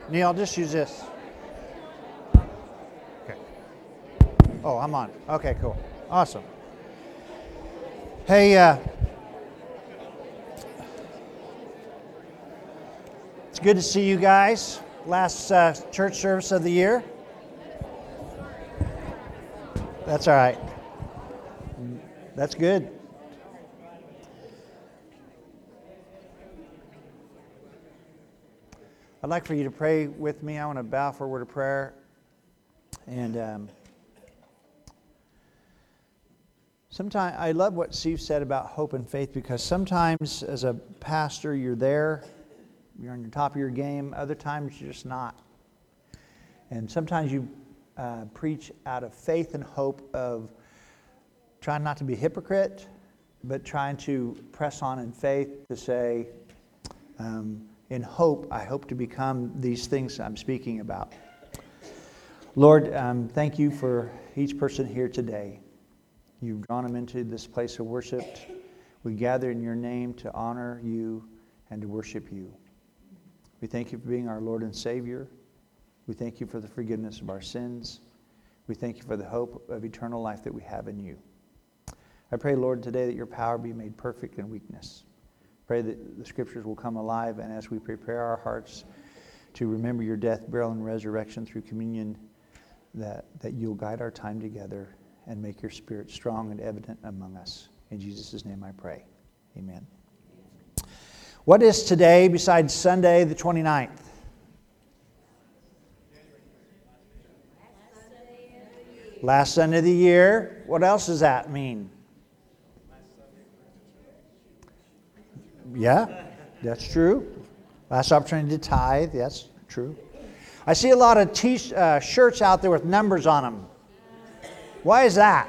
Neil, just use this. Okay. Oh, I'm on. Okay, cool. Awesome. Hey, it's good to see you guys. Last church service of the year. That's all right. That's good. I'd like for you to pray with me. I want to bow for a word of prayer. And sometimes I love what Steve said about hope and faith, because sometimes as a pastor you're there, you're on the top of your game. Other times you're just not. And sometimes you preach out of faith and hope of trying not to be a hypocrite, but trying to press on in faith to say, in hope, I hope to become these things I'm speaking about. Lord, thank you for each person here today. You've drawn them into this place of worship. We gather in your name to honor you and to worship you. We thank you for being our Lord and Savior. We thank you for the forgiveness of our sins. We thank you for the hope of eternal life that we have in you. I pray, Lord, today that your power be made perfect in weakness. Pray that the Scriptures will come alive, and as we prepare our hearts to remember your death, burial, and resurrection through communion, that you'll guide our time together and make your Spirit strong and evident among us. In Jesus' name I pray. Amen. What is today besides Sunday the 29th? Last Sunday of the year. What else does that mean? Yeah, that's true. Last opportunity to tithe. Yes, true. I see a lot of shirts out there with numbers on them. Why is that?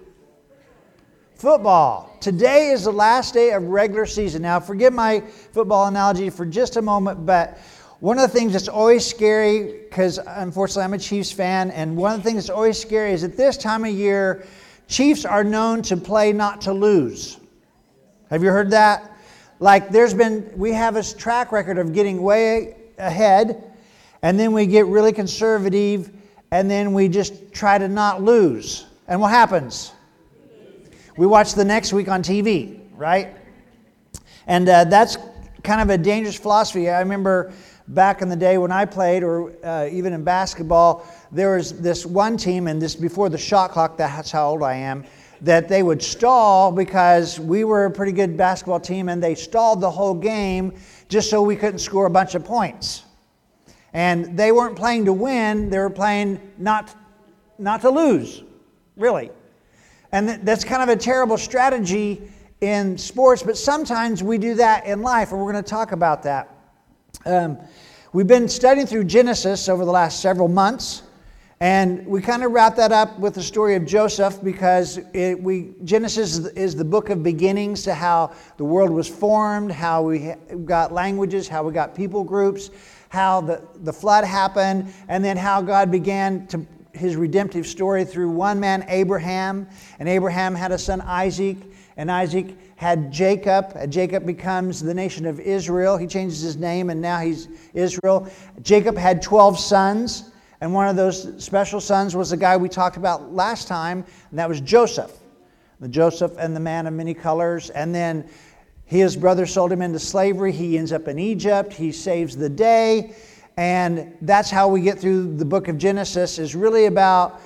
Football. Today is the last day of regular season. Now, forgive my football analogy for just a moment, but one of the things that's always scary, because unfortunately I'm a Chiefs fan, and one of the things that's always scary is at this time of year, Chiefs are known to play not to lose. Have you heard that? Like we have a track record of getting way ahead, and then we get really conservative, and then we just try to not lose. And what happens? We watch the next week on TV, right? And that's kind of a dangerous philosophy. I remember back in the day when I played, or even in basketball, there was this one team, and this before the shot clock, that's how old I am, that they would stall because we were a pretty good basketball team, and they stalled the whole game just so we couldn't score a bunch of points. And they weren't playing to win, they were playing not to lose, really. And that's kind of a terrible strategy in sports, but sometimes we do that in life, and we're going to talk about that. We've been studying through Genesis over the last several months, and we kind of wrap that up with the story of Joseph, because Genesis is the book of beginnings to how the world was formed, how we got languages, how we got people groups, how the flood happened, and then how God began his redemptive story through one man, Abraham. And Abraham had a son, Isaac, and Isaac had Jacob. Jacob becomes the nation of Israel. He changes his name, and now he's Israel. Jacob had 12 sons. And one of those special sons was the guy we talked about last time, and that was Joseph. The Joseph and the man of many colors. And then his brother sold him into slavery. He ends up in Egypt. He saves the day. And that's how we get through the book of Genesis, is really about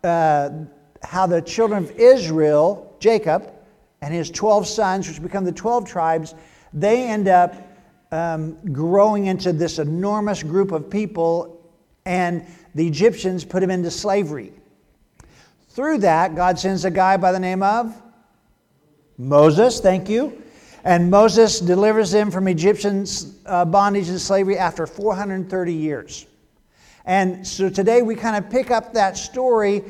how the children of Israel, Jacob, and his 12 sons, which become the 12 tribes, they end up growing into this enormous group of people, and the Egyptians put him into slavery. Through that, God sends a guy by the name of Moses, thank you. And Moses delivers them from Egyptian bondage and slavery after 430 years. And so today we kind of pick up that story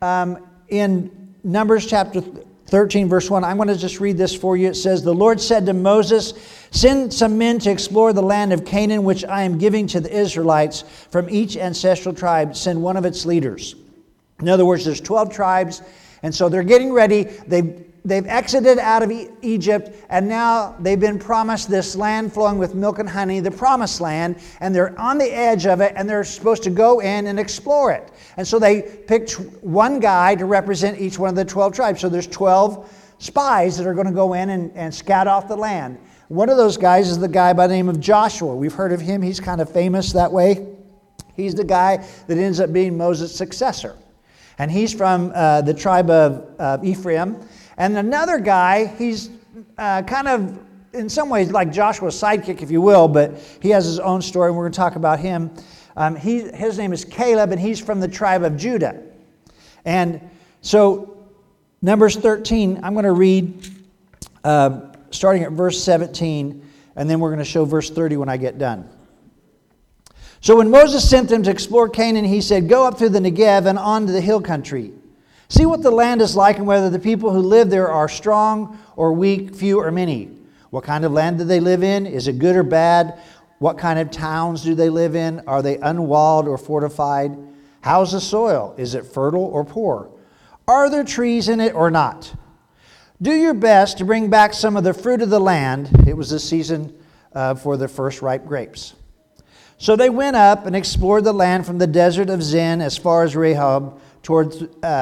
in Numbers chapter 13, verse 1. I'm going to just read this for you. It says, "The Lord said to Moses, 'Send some men to explore the land of Canaan, which I am giving to the Israelites. From each ancestral tribe, send one of its leaders.'" In other words, there's 12 tribes, and so they're getting ready. they've exited out of Egypt, and now they've been promised this land flowing with milk and honey, the promised land, and they're on the edge of it, and they're supposed to go in and explore it. And so they picked one guy to represent each one of the 12 tribes. So there's 12 spies that are going to go in and scout off the land. One of those guys is the guy by the name of Joshua. We've heard of him. He's kind of famous that way. He's the guy that ends up being Moses' successor. And he's from the tribe of Ephraim. And another guy, he's kind of, in some ways, like Joshua's sidekick, if you will, but he has his own story, and we're going to talk about him. His name is Caleb, and he's from the tribe of Judah. And so, Numbers 13, I'm going to read starting at verse 17, and then we're going to show verse 30 when I get done. So when Moses sent them to explore Canaan, he said, "Go up through the Negev and on to the hill country. See what the land is like and whether the people who live there are strong or weak, few or many. What kind of land do they live in? Is it good or bad? What kind of towns do they live in? Are they unwalled or fortified? How's the soil? Is it fertile or poor? Are there trees in it or not? Do your best to bring back some of the fruit of the land." It was the season for the first ripe grapes. So they went up and explored the land from the desert of Zin as far as Rehob toward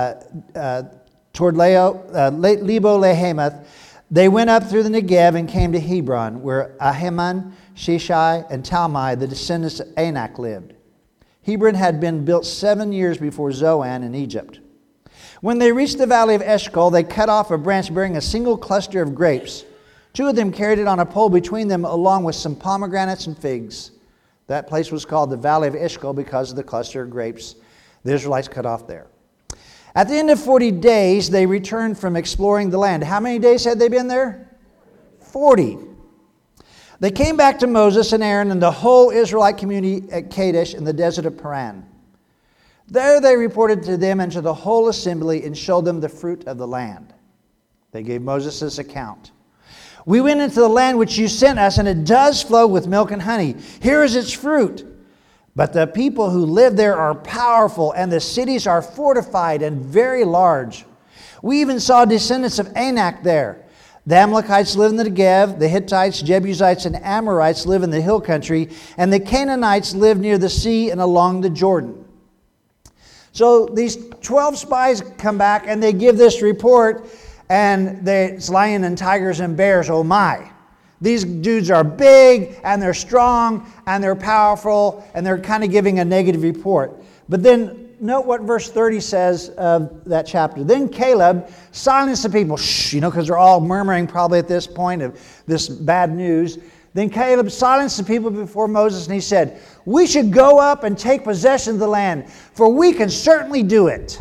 Lebo-Lehamath. They went up through the Negev and came to Hebron, where Ahiman, Sheshai, and Talmai, the descendants of Anak, lived. Hebron had been built 7 years before Zoan in Egypt. When they reached the valley of Eshcol, they cut off a branch bearing a single cluster of grapes. 2 of them carried it on a pole between them, along with some pomegranates and figs. That place was called the Valley of Eshcol because of the cluster of grapes the Israelites cut off there. At the end of 40 days, they returned from exploring the land. How many days had they been there? 40. They came back to Moses and Aaron and the whole Israelite community at Kadesh in the desert of Paran. There they reported to them and to the whole assembly and showed them the fruit of the land. They gave Moses this account. "We went into the land which you sent us, and it does flow with milk and honey. Here is its fruit. But the people who live there are powerful, and the cities are fortified and very large. We even saw descendants of Anak there. The Amalekites live in the Negev, the Hittites, Jebusites, and Amorites live in the hill country, and the Canaanites live near the sea and along the Jordan." So these 12 spies come back and they give this report, and it's lions and tigers and bears, oh my. These dudes are big and they're strong and they're powerful, and they're kind of giving a negative report. But then note what verse 30 says of that chapter. "Then Caleb silenced the people," because they're all murmuring probably at this point of this bad news. Then Caleb silenced the people before Moses, and he said, "We should go up and take possession of the land, for we can certainly do it."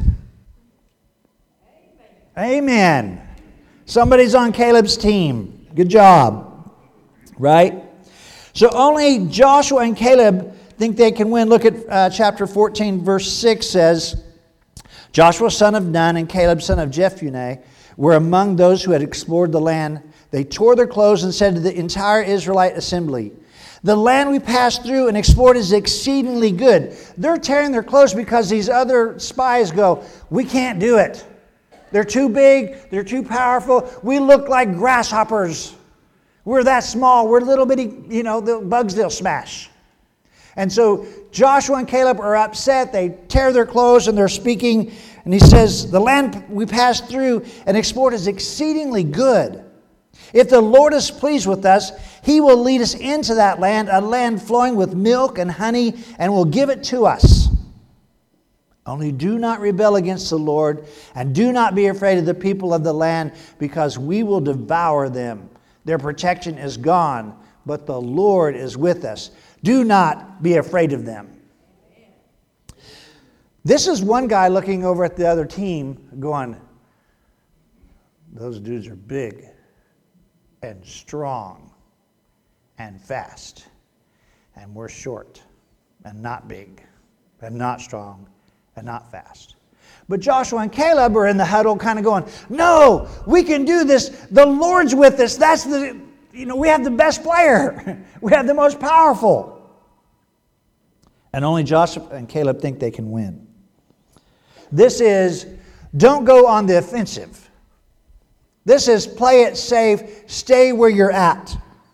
Amen. Somebody's on Caleb's team. Good job. Right? So only Joshua and Caleb think they can win. Look at chapter 14, verse 6 says, "Joshua son of Nun and Caleb son of Jephunneh were among those who had explored the land. They tore their clothes and said to the entire Israelite assembly, 'The land we passed through and explored is exceedingly good.'" They're tearing their clothes because these other spies go, "We can't do it. They're too big. They're too powerful. We look like grasshoppers. We're that small. We're little bitty, the bugs they'll smash." And so Joshua and Caleb are upset. They tear their clothes and they're speaking. And he says, "The land we passed through and explored is exceedingly good. If the Lord is pleased with us, He will lead us into that land, a land flowing with milk and honey, and will give it to us. Only do not rebel against the Lord, and do not be afraid of the people of the land, because we will devour them. Their protection is gone, but the Lord is with us. Do not be afraid of them." This is one guy looking over at the other team going, "Those dudes are big and strong and fast, and we're short and not big and not strong and not fast." But Joshua and Caleb are in the huddle kind of going, "No, we can do this. The Lord's with us. We have the best player. We have the most powerful." And only Joshua and Caleb think they can win. This is, don't go on the offensive. This is play it safe, stay where you're at.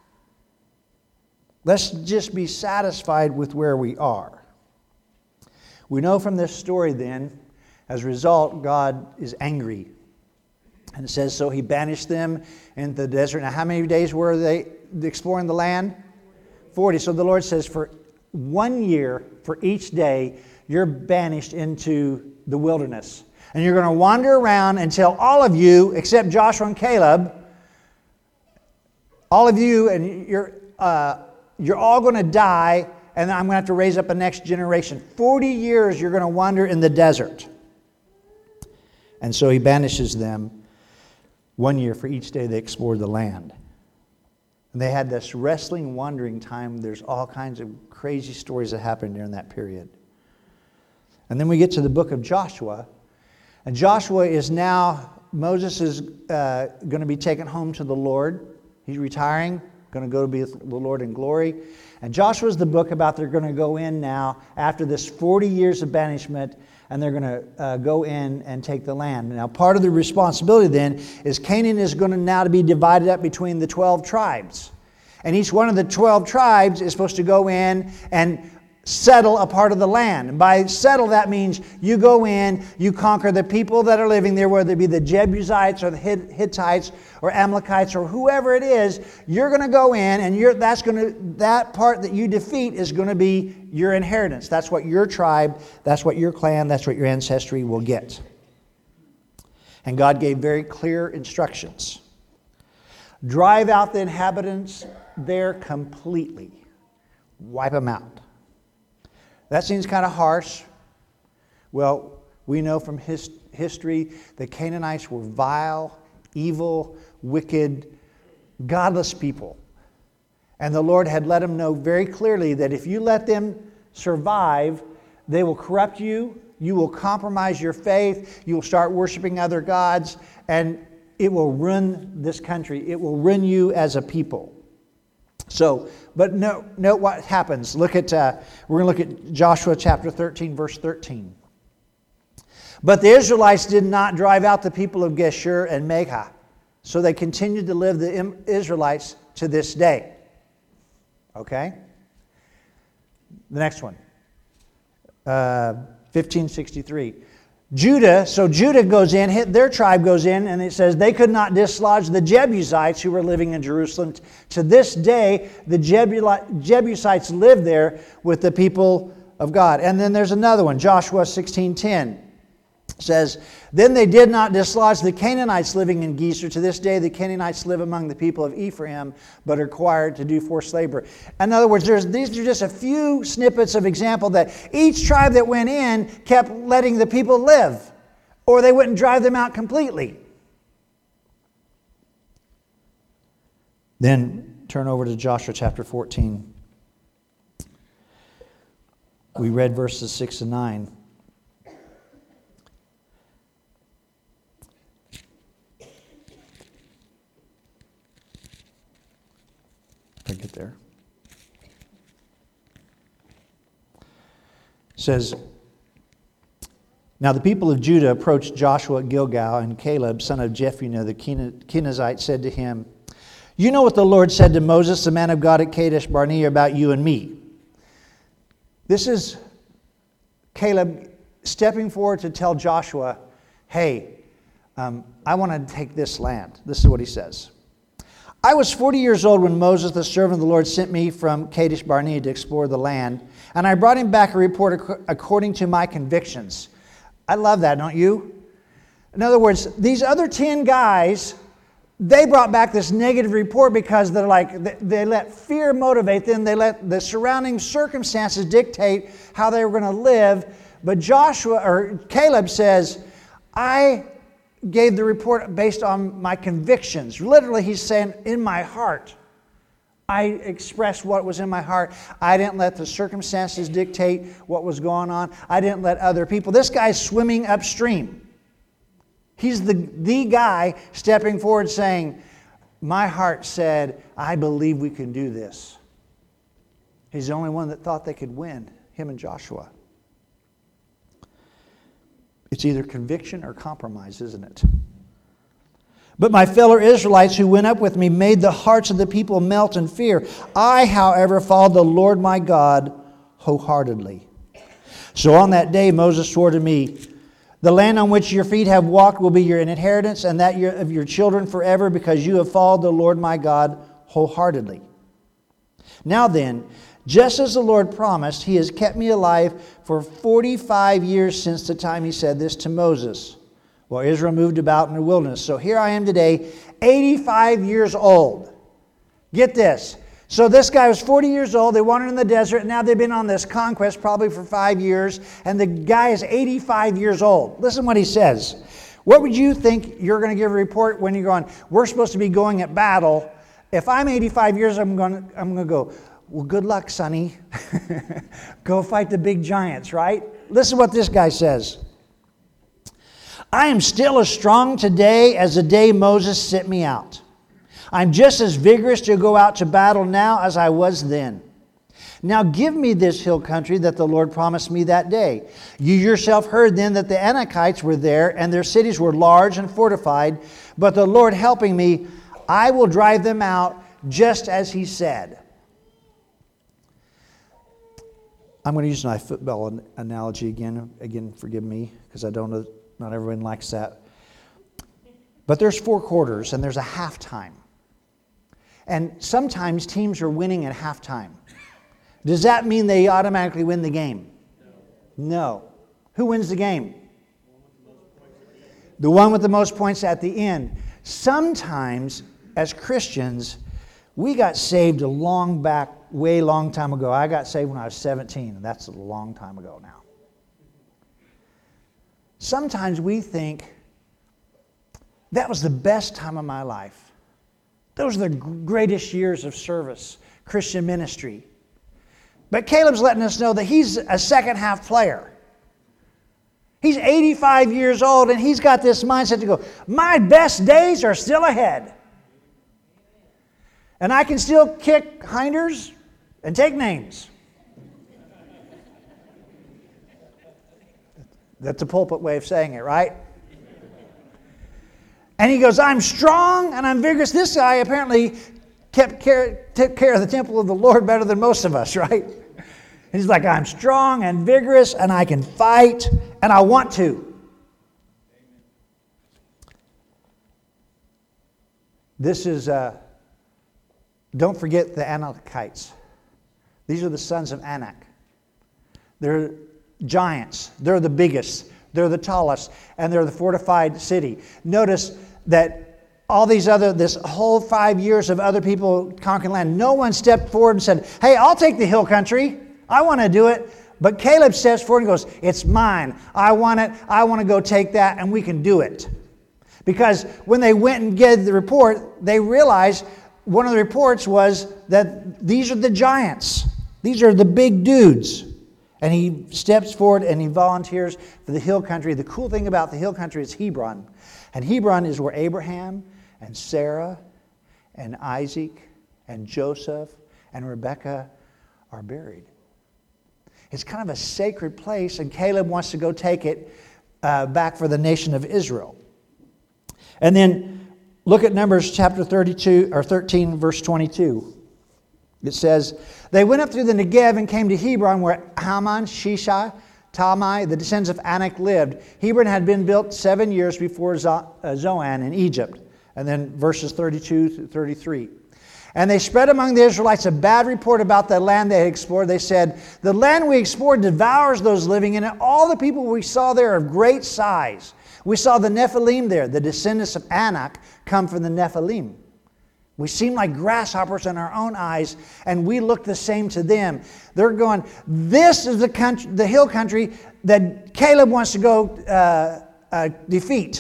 Let's just be satisfied with where we are. We know from this story then, as a result, God is angry. And it says, so he banished them into the desert. Now, how many days were they exploring the land? 40. So the Lord says, for 1 year, for each day, you're banished into the wilderness. And you're going to wander around until all of you, except Joshua and Caleb, all of you, and you're all going to die, and I'm going to have to raise up a next generation. 40 years you're going to wander in the desert. And so he banishes them 1 year for each day they explored the land. And they had this wrestling, wandering time. There's all kinds of crazy stories that happened during that period. And then we get to the book of Joshua. And Joshua is now, Moses is going to be taken home to the Lord. He's retiring, going to go to be with the Lord in glory. And Joshua is the book about they're going to go in now after this 40 years of banishment, and they're going to go in and take the land. Now, part of the responsibility then is Canaan is going to now to be divided up between the 12 tribes. And each one of the 12 tribes is supposed to go in and settle a part of the land. And by settle, that means you go in, you conquer the people that are living there, whether it be the Jebusites or the Hittites or Amalekites or whoever it is. You're going to go in, and that part that you defeat is going to be your inheritance. That's what your tribe, that's what your clan, that's what your ancestry will get. And God gave very clear instructions. Drive out the inhabitants there completely. Wipe them out. That seems kind of harsh. Well, we know from history the Canaanites were vile, evil, wicked, godless people. And the Lord had let them know very clearly that if you let them survive, they will corrupt you, you will compromise your faith, you will start worshiping other gods, and it will ruin this country. It will ruin you as a people. So, but note what happens. We're going to look at Joshua chapter 13, verse 13. But the Israelites did not drive out the people of Geshur and Machah, so they continued to live the Israelites to this day. Okay? The next one. 1563. Judah goes in, their tribe goes in, and it says they could not dislodge the Jebusites who were living in Jerusalem. To this day, the Jebusites live there with the people of God. And then there's another one, Joshua 16:10. Says, then they did not dislodge the Canaanites living in Gezer. To this day, the Canaanites live among the people of Ephraim, but are required to do forced labor. In other words, these are just a few snippets of example that each tribe that went in kept letting the people live, or they wouldn't drive them out completely. Then turn over to Joshua chapter 14. We read verses 6 and 9. If I get there. It says, now the people of Judah approached Joshua at Gilgal, and Caleb, son of Jephunneh the Kenizzite, said to him, you know what the Lord said to Moses, the man of God at Kadesh Barnea, about you and me. This is Caleb stepping forward to tell Joshua, hey, I want to take this land. This is what he says. I was 40 years old when Moses, the servant of the Lord, sent me from Kadesh Barnea to explore the land, and I brought him back a report according to my convictions. I love that, don't you? In other words, these other 10 guys, they brought back this negative report because they're like, they let fear motivate them. They let the surrounding circumstances dictate how they were going to live. But Caleb says, I gave the report based on my convictions. Literally, he's saying, in my heart. I expressed what was in my heart. I didn't let the circumstances dictate what was going on. I didn't let other people. This guy's swimming upstream. He's the guy stepping forward saying, my heart said, I believe we can do this. He's the only one that thought they could win, him and Joshua. It's either conviction or compromise, isn't it? But my fellow Israelites who went up with me made the hearts of the people melt in fear. I, however, followed the Lord my God wholeheartedly. So on that day Moses swore to me, the land on which your feet have walked will be your inheritance, and that of your children forever, because you have followed the Lord my God wholeheartedly. Now then, just as the Lord promised, he has kept me alive for 45 years since the time he said this to Moses, while Israel moved about in the wilderness. So here I am today, 85 years old. Get this. So this guy was 40 years old. They wandered in the desert, and now they've been on this conquest probably for 5 years, and the guy is 85 years old. Listen what he says. What would you think you're going to give a report when you're going, we're supposed to be going at battle? If I'm 85 years, I'm going to go, well, good luck, sonny. Go fight the big giants, right? Listen what this guy says. I am still as strong today as the day Moses sent me out. I'm just as vigorous to go out to battle now as I was then. Now give me this hill country that the Lord promised me that day. You yourself heard then that the Anakites were there, and their cities were large and fortified. But the Lord helping me, I will drive them out just as he said. I'm going to use my football analogy again. Again, forgive me, because I don't know, not everyone likes that. But there's 4 quarters, and there's a halftime. And sometimes teams are winning at halftime. Does that mean they automatically win the game? No. Who wins the game? The one with the most points at the end. Sometimes, as Christians, we got saved a way long time ago. I got saved when I was 17, and that's a long time ago now. Sometimes we think, that was the best time of my life. Those are the greatest years of service, Christian ministry. But Caleb's letting us know that he's a second half player. He's 85 years old, and he's got this mindset to go, my best days are still ahead. And I can still kick hinders and take names. That's a pulpit way of saying it, right? And he goes, I'm strong and I'm vigorous. This guy apparently took care of the temple of the Lord better than most of us, right? And he's like, I'm strong and vigorous and I can fight and I want to. This is, don't forget the Anakites. These are the sons of Anak. They're giants. They're the biggest. They're the tallest, and they're the fortified city. Notice that this whole 5 years of other people conquering land, no one stepped forward and said, hey, I'll take the hill country. I want to do it. But Caleb steps forward and goes, it's mine. I want it. I want to go take that, and we can do it. Because when they went and gave the report, they realized one of the reports was that these are the giants. These are the big dudes. And he steps forward and he volunteers for the hill country. The cool thing about the hill country is Hebron. And Hebron is where Abraham and Sarah and Isaac and Joseph and Rebekah are buried. It's kind of a sacred place, and Caleb wants to go take it back for the nation of Israel. And then look at Numbers chapter 13, verse 22. It says, they went up through the Negev and came to Hebron, where Haman, Shishai, Talmai, the descendants of Anak, lived. Hebron had been built 7 years before Zoan in Egypt. And then verses 32 to 33. And they spread among the Israelites a bad report about the land they had explored. They said, the land we explored devours those living in it. All the people we saw there are of great size. We saw the Nephilim there. The descendants of Anak come from the Nephilim. We seem like grasshoppers in our own eyes, and we look the same to them. They're going, this is the hill country that Caleb wants to go defeat.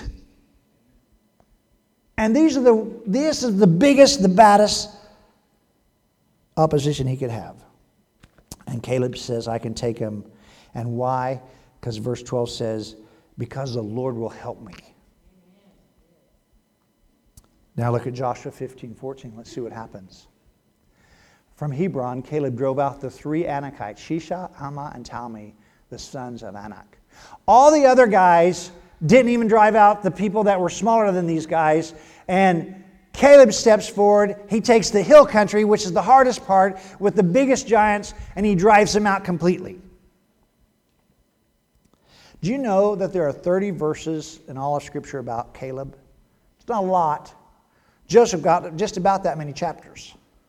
And this is the biggest, the baddest opposition he could have. And Caleb says, I can take him. And why? Because verse 12 says, because the Lord will help me. Now look at Joshua 15:14. Let's see what happens. From Hebron, Caleb drove out the 3 Anakites, Shishai, Ammah, and Talmai, the sons of Anak. All the other guys didn't even drive out the people that were smaller than these guys. And Caleb steps forward. He takes the hill country, which is the hardest part, with the biggest giants, and he drives them out completely. Do you know that there are 30 verses in all of Scripture about Caleb? It's not a lot. Joseph got just about that many chapters.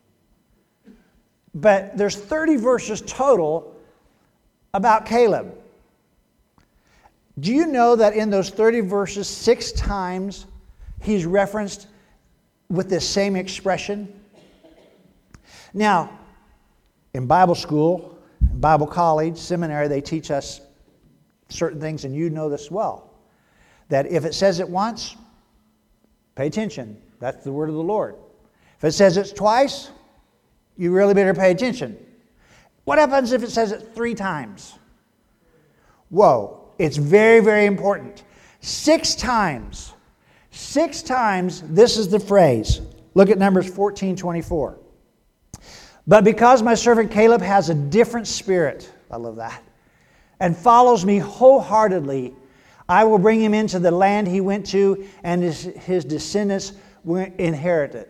But there's 30 verses total about Caleb. Do you know that in those 30 verses, 6 times he's referenced with this same expression? Now, in Bible school, Bible college, seminary, they teach us certain things, and you know this well, that if it says it once, pay attention. That's the word of the Lord. If it says it twice, you really better pay attention. What happens if it says it 3 times? Whoa, it's very, very important. 6 times. 6 times, this is the phrase. Look at Numbers 14:24. But because my servant Caleb has a different spirit, I love that, and follows me wholeheartedly, I will bring him into the land he went to, and his descendants will inherit it.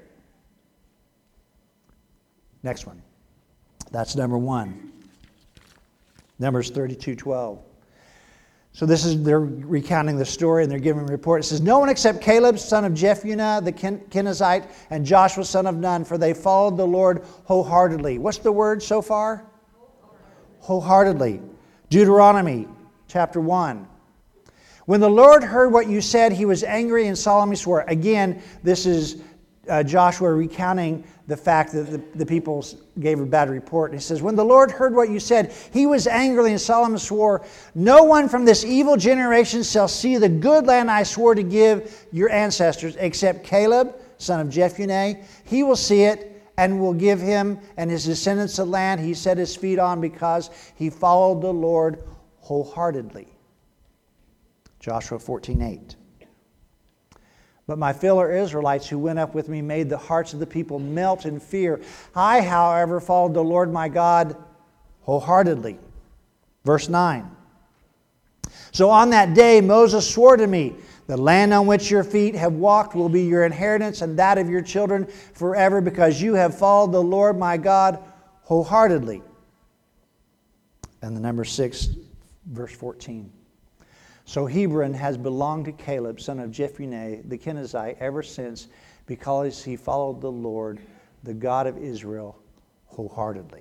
Next one. That's number 1. Numbers 32:12. So they're recounting the story and they're giving a report. It says, no one except Caleb, son of Jephunneh, the Kenizzite, and Joshua, son of Nun, for they followed the Lord wholeheartedly. What's the word so far? Wholeheartedly. Deuteronomy chapter 1. When the Lord heard what you said, he was angry and solemnly swore. Again, this is Joshua recounting the fact that the people gave a bad report. And he says, when the Lord heard what you said, he was angry and solemnly swore, no one from this evil generation shall see the good land I swore to give your ancestors, except Caleb, son of Jephunneh. He will see it and will give him and his descendants the land he set his feet on, because he followed the Lord wholeheartedly. Joshua 14:8. But my fellow Israelites who went up with me made the hearts of the people melt in fear. I, however, followed the Lord my God wholeheartedly. Verse 9. So on that day Moses swore to me, the land on which your feet have walked will be your inheritance and that of your children forever, because you have followed the Lord my God wholeheartedly. And the number 6, verse 14. So Hebron has belonged to Caleb, son of Jephunneh, the Kenizzite, ever since, because he followed the Lord, the God of Israel, wholeheartedly.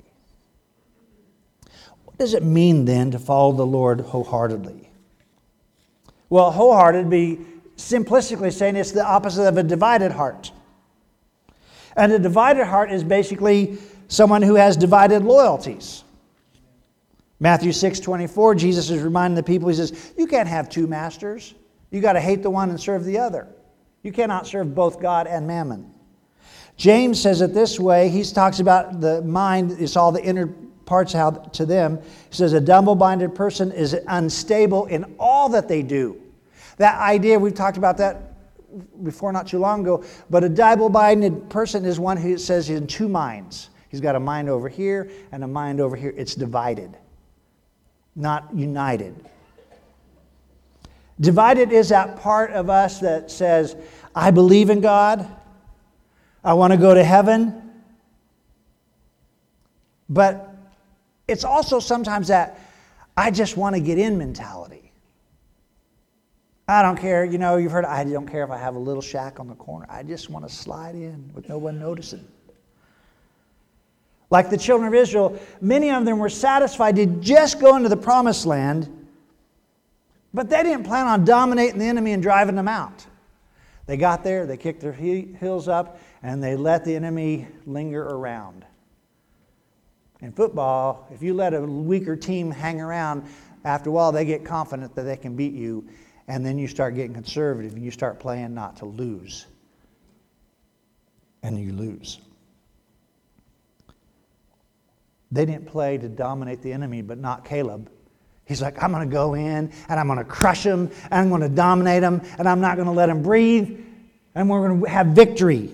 What does it mean then to follow the Lord wholeheartedly? Well, wholehearted be simplistically saying it's the opposite of a divided heart. And a divided heart is basically someone who has divided loyalties. Matthew 6:24, Jesus is reminding the people, he says, you can't have 2 masters. You got to hate the one and serve the other. You cannot serve both God and mammon. James says it this way. He talks about the mind, it's all the inner parts out to them. He says, a double-minded person is unstable in all that they do. That idea, we've talked about that before not too long ago, but a double-minded person is one who says he's in 2 minds. He's got a mind over here and a mind over here. It's divided, not united. Divided is that part of us that says, I believe in God, I want to go to heaven, but it's also sometimes that I just want to get in mentality. I don't care, you've heard, I don't care if I have a little shack on the corner. I just want to slide in with no one noticing. Like the children of Israel, many of them were satisfied to just go into the promised land, but they didn't plan on dominating the enemy and driving them out. They got there, they kicked their heels up, and they let the enemy linger around. In football, if you let a weaker team hang around, after a while they get confident that they can beat you, and then you start getting conservative and you start playing not to lose. And you lose. They didn't play to dominate the enemy, but not Caleb. He's like, I'm going to go in and I'm going to crush him and I'm going to dominate him and I'm not going to let him breathe and we're going to have victory.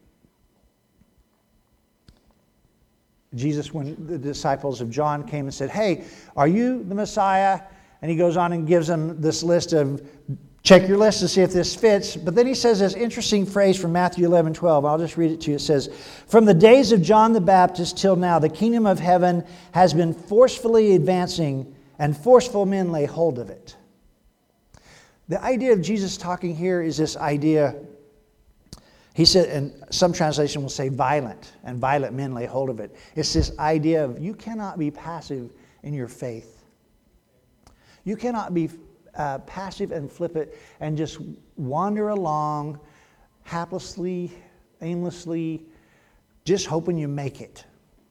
Jesus, when the disciples of John came and said, hey, are you the Messiah? And he goes on and gives them this list of Check your list to see if this fits. But then he says this interesting phrase from Matthew 11:12. I'll just read it to you. It says, "From the days of John the Baptist till now, the kingdom of heaven has been forcefully advancing, and forceful men lay hold of it." The idea of Jesus talking here is this idea, he said, and some translation will say violent, and violent men lay hold of it. It's this idea of you cannot be passive in your faith. You cannot be passive and flippant and just wander along haplessly, aimlessly, just hoping you make it.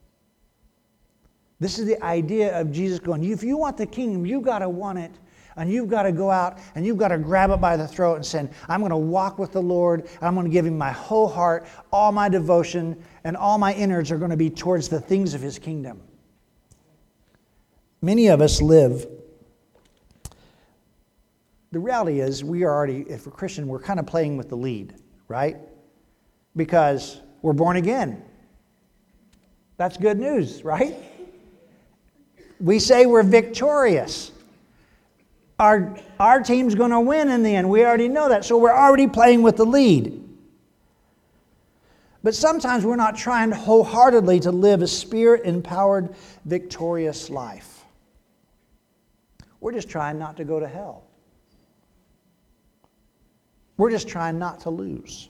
This is the idea of Jesus going, if you want the kingdom, you've got to want it. And you've got to go out and you've got to grab it by the throat and say, I'm going to walk with the Lord. I'm going to give Him my whole heart, all my devotion, and all my innards are going to be towards the things of His kingdom. Many of us live. The reality is we are already, if we're Christian, we're kind of playing with the lead, right? Because we're born again. That's good news, right? We say we're victorious. Our team's going to win in the end. We already know that. So we're already playing with the lead. But sometimes we're not trying wholeheartedly to live a Spirit-empowered, victorious life. We're just trying not to go to hell. We're just trying not to lose.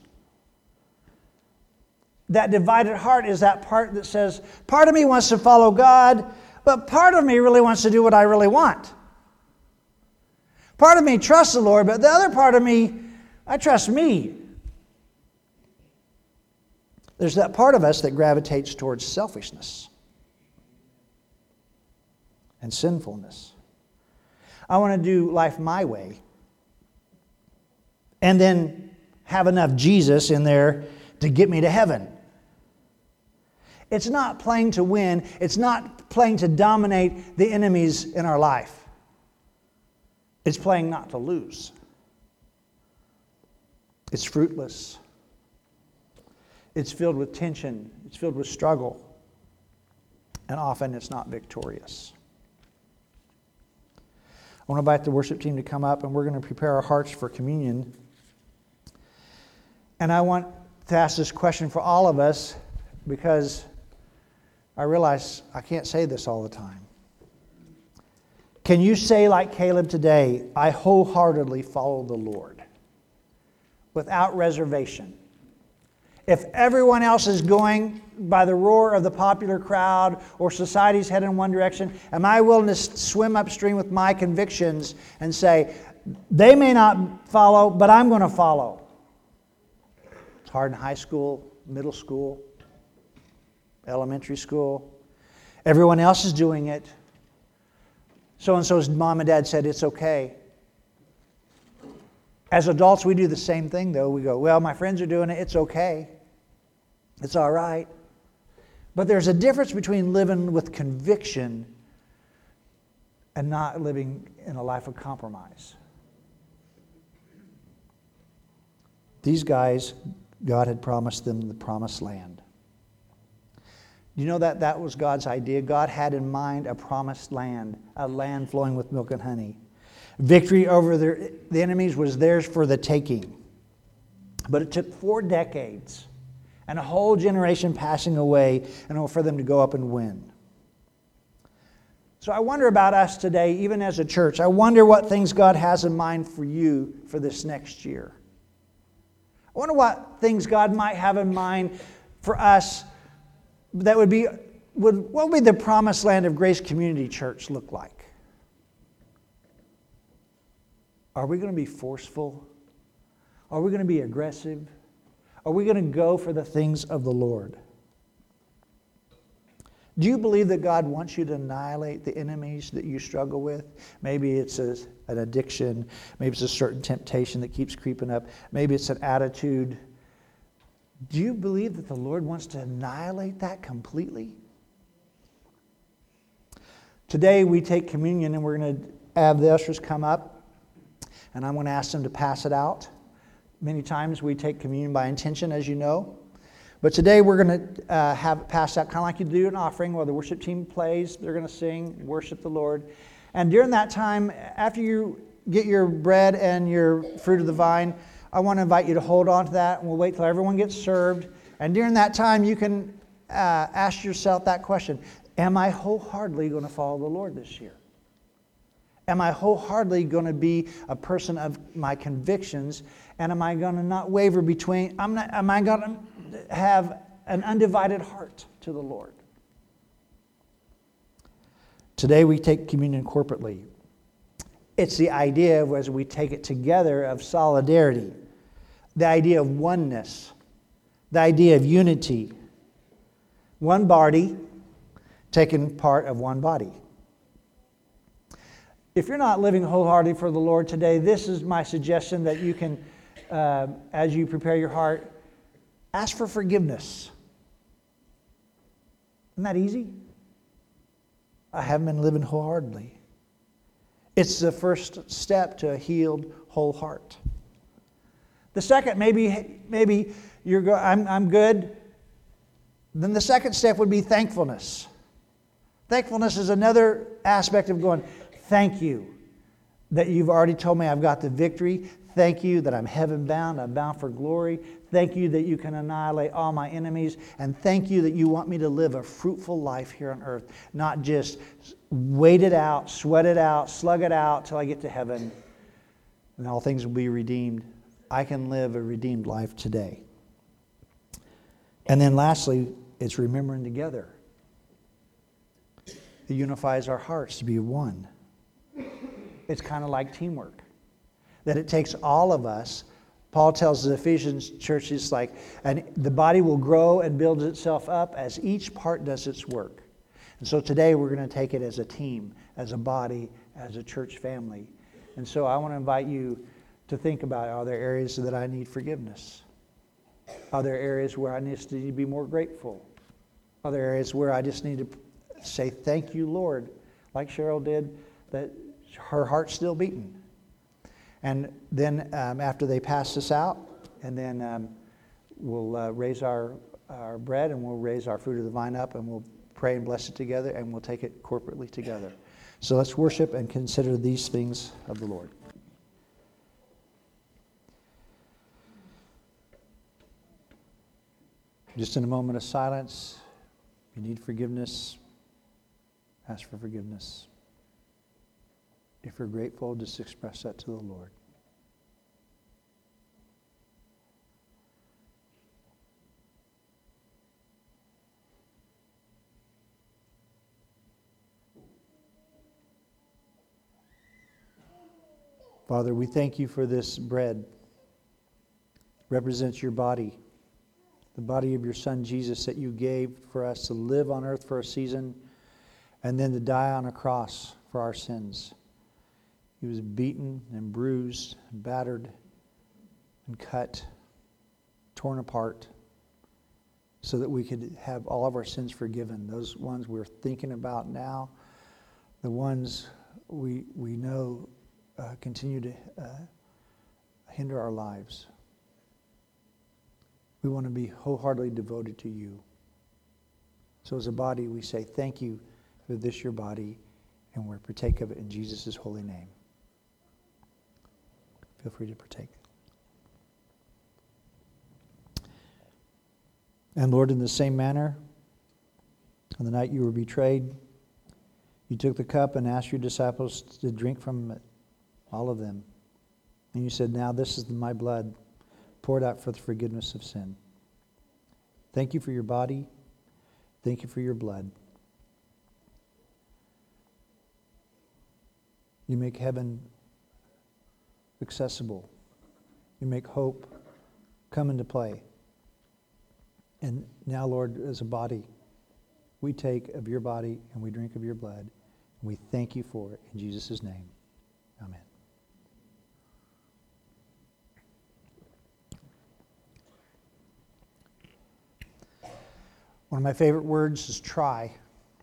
That divided heart is that part that says, part of me wants to follow God, but part of me really wants to do what I really want. Part of me trusts the Lord, but the other part of me, I trust me. There's that part of us that gravitates towards selfishness and sinfulness. I want to do life my way and then have enough Jesus in there to get me to heaven. It's not playing to win. It's not playing to dominate the enemies in our life. It's playing not to lose. It's fruitless. It's filled with tension. It's filled with struggle. And often it's not victorious. I want to invite the worship team to come up, and we're going to prepare our hearts for communion. And I want to ask this question for all of us, because I realize I can't say this all the time. Can you say like Caleb today, I wholeheartedly follow the Lord without reservation? If everyone else is going by the roar of the popular crowd or society's headed in one direction, am I willing to swim upstream with my convictions and say, they may not follow, but I'm going to follow? It's hard in high school, middle school, elementary school. Everyone else is doing it. So-and-so's mom and dad said it's okay. As adults, we do the same thing, though. We go, well, my friends are doing it. It's okay. It's all right. But there's a difference between living with conviction and not living in a life of compromise. These guys, God had promised them the promised land. You know that was God's idea? God had in mind a promised land, a land flowing with milk and honey. Victory over the enemies was theirs for the taking. But it took 4 decades and a whole generation passing away in order for them to go up and win. So I wonder about us today, even as a church. I wonder what things God has in mind for you for this next year. I wonder what things God might have in mind for us that what would be the promised land of Grace Community Church look like? Are we going to be forceful? Are we going to be aggressive? Are we going to go for the things of the Lord? Do you believe that God wants you to annihilate the enemies that you struggle with? Maybe it's an addiction. Maybe it's a certain temptation that keeps creeping up. Maybe it's an attitude. Do you believe that the Lord wants to annihilate that completely? Today we take communion, and we're going to have the ushers come up, and I'm going to ask them to pass it out. Many times we take communion by intention, as you know. But today we're going to have it passed out kind of like you do an offering while the worship team plays. They're going to sing, worship the Lord. And during that time, after you get your bread and your fruit of the vine, I want to invite you to hold on to that, and we'll wait till everyone gets served. And during that time, you can ask yourself that question: am I wholeheartedly going to follow the Lord this year? Am I wholeheartedly going to be a person of my convictions? And am I going to not waver between, am I going to have an undivided heart to the Lord? Today we take communion corporately. It's the idea of, as we take it together, of solidarity, the idea of oneness, the idea of unity. One body taking part of one body. If you're not living wholeheartedly for the Lord today, this is my suggestion, that you can, as you prepare your heart, ask for forgiveness. Isn't that easy? I haven't been living wholeheartedly. It's the first step to a healed whole heart. The second, maybe you're I'm good. Then the second step would be thankfulness. Thankfulness is another aspect of going, thank you that you've already told me I've got the victory. Thank you that I'm heaven bound. I'm bound for glory. Thank you that you can annihilate all my enemies. And thank you that you want me to live a fruitful life here on earth. Not just wait it out, sweat it out, slug it out till I get to heaven and all things will be redeemed. I can live a redeemed life today. And then lastly, it's remembering together. It unifies our hearts to be one. It's kind of like teamwork. That it takes all of us. Paul tells the Ephesians church, it's like, and the body will grow and build itself up as each part does its work. And so today we're going to take it as a team, as a body, as a church family. And so I want to invite you to think about, are there areas that I need forgiveness? Are there areas where I need to be more grateful? Are there areas where I just need to say, thank you, Lord, like Cheryl did, that her heart's still beating? And then after they pass this out, and then we'll raise our bread and we'll raise our fruit of the vine up and we'll pray and bless it together and we'll take it corporately together. So let's worship and consider these things of the Lord. Just in a moment of silence, if you need forgiveness, ask for forgiveness. If you're grateful, just express that to the Lord. Father, we thank you for this bread. Represents your body, the body of your Son Jesus that you gave for us to live on earth for a season and then to die on a cross for our sins. He was beaten and bruised, and battered and cut, torn apart, so that we could have all of our sins forgiven. Those ones we're thinking about now, the ones we know continue to hinder our lives. We want to be wholeheartedly devoted to you. So as a body, we say thank you for this, your body, and we partake of it in Jesus' holy name. Feel free to partake. And Lord, in the same manner, on the night you were betrayed, you took the cup and asked your disciples to drink from it, all of them. And you said, now this is my blood poured out for the forgiveness of sin. Thank you for your body. Thank you for your blood. You make heaven accessible. You make hope come into play. And now, Lord, as a body, we take of your body and we drink of your blood. And we thank you for it in Jesus' name. Amen. One of my favorite words is try.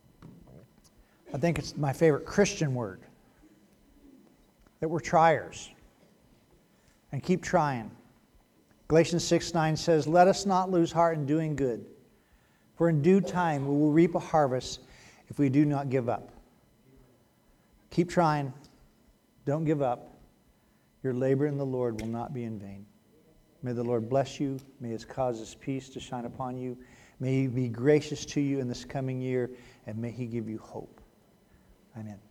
I think it's my favorite Christian word. That we're triers. And keep trying. Galatians 6:9 says, let us not lose heart in doing good. For in due time we will reap a harvest if we do not give up. Keep trying. Don't give up. Your labor in the Lord will not be in vain. May the Lord bless you. May His cause His peace to shine upon you. May He be gracious to you in this coming year, and may He give you hope. Amen.